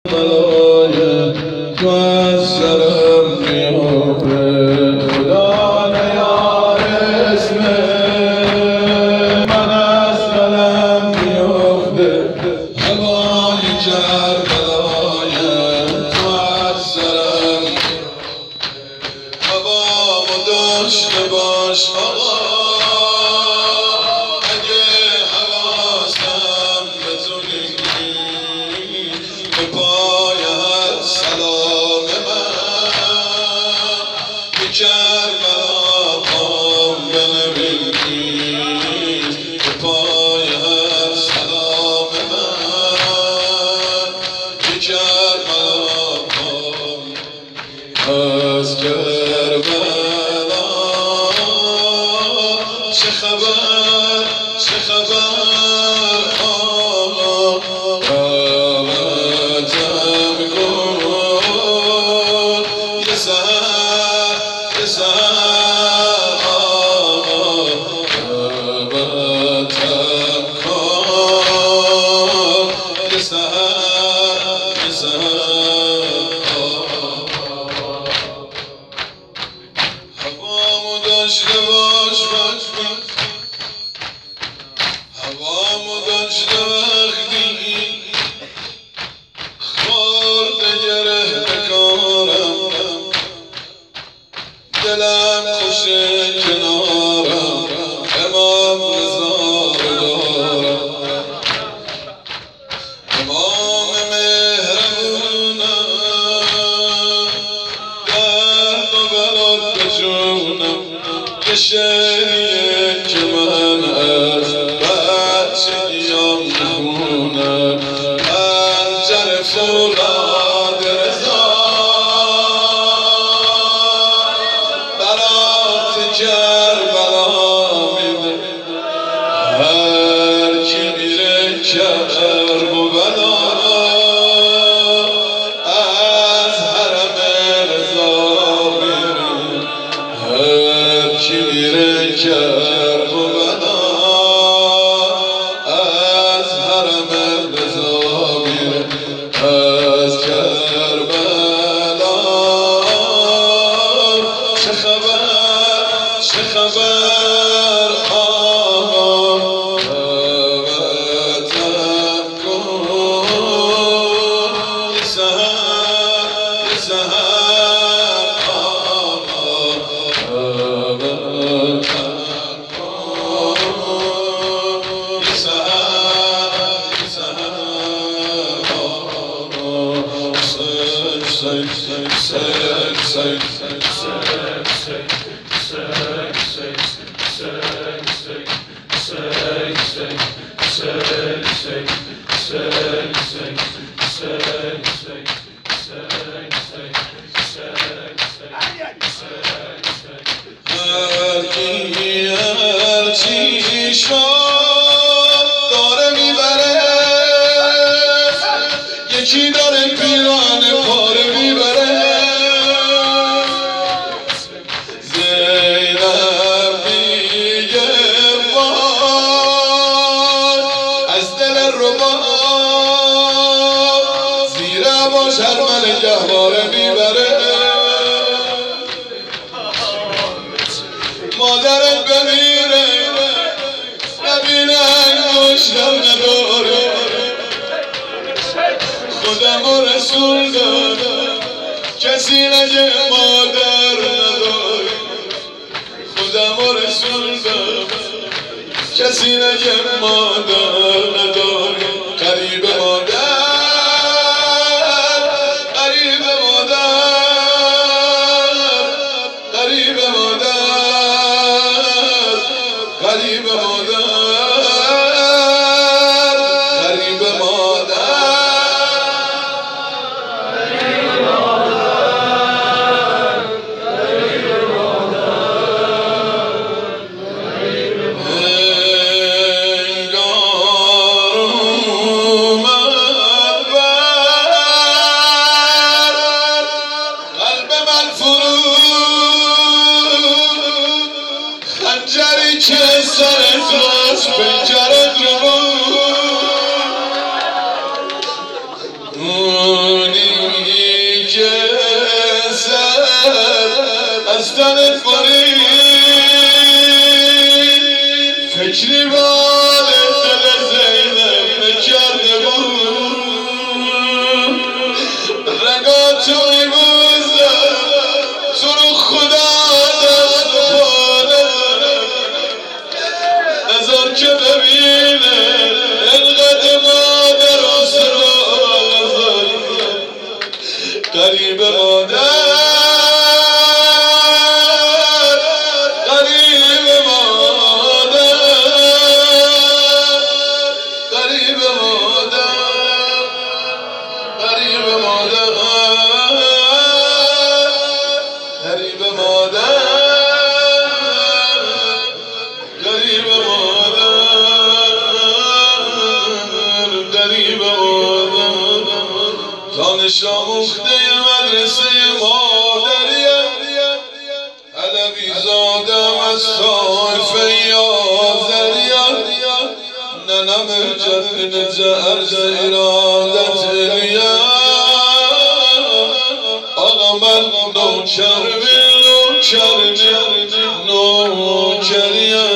بلای تو از سرم میافته خدا نیار اسمه من از قلم میافته هوای کربلای تو از سرم هوامو داشته باش آقا اگه حواسم بتونی به پای هر سلام من به کربلا پام بنویس به پای هر سلام من به کربلا پام از کربلا چه خبر چه خبر دعوتم کن یه سحر یه سحر دعوتم کن یه سحر یه سحر هوامو داشته باش هوامو داشته وقتی خورده گره بکارم دلم خوشه کنارم امام رضا رو دارم امام مهربونم درد و بلات بجونم یه شعریه که من از بچگیام میخونم پنجر فولاد رضا برات کربلا میده هر کی میره کرب و بلا از حرم رضا میره هر کی میره کرب و بلا از حرم رضا میره از کربلا چه خبر چه خبر دعوتم کن یه سحر یه سحر دعوتم کن یه سحر یه هرچی شد داره میبره یکی داره پیرانه پاره میبره زینب میگه وای از دل رباب زیر عباش هر من گهواره میبره مادرت بمیره نبینه انگشتم نداره خودم و رسول دارم کسی نگه مادر نداره خودم و رسول دارم کسی نگه مادر نداره قریب مادر قریب مادر قریب مادر قریب مادر قریب مادر انگار میدونی که سر از تنت برید فکری بال دل زینب نکرده بود رگاتو میبوزم تو رو خدا دست پاره نظر که ببینه انقدر مادر آسرال قریب مادر قریب مادر قریب مادر قریب مادر قریب مادر قریب مادر قریب مادر دانش آموخته مدرسه مادریم علوی زادم از طایفه یازریم ننم جبن جعرز ارادت الیم آقا من نوکر نوکریم